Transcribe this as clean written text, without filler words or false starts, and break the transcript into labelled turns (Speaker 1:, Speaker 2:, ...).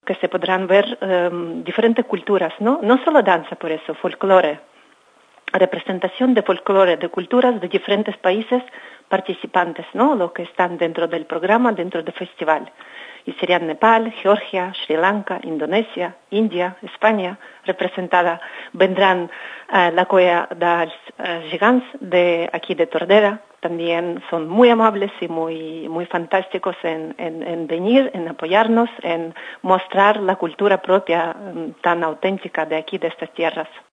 Speaker 1: que se podrán ver diferentes culturas, ¿no? No solo danza, por eso, folclore, representación de folclore, de culturas de diferentes países participantes, ¿no? Los que están dentro del programa, dentro del festival. Y serían Nepal, Georgia, Sri Lanka, Indonesia, India, España, representada. Vendrán la Colla dels Gegants de aquí de Tordera. También son muy amables y muy fantásticos en venir, en apoyarnos, en mostrar la cultura propia tan auténtica de aquí, de estas tierras.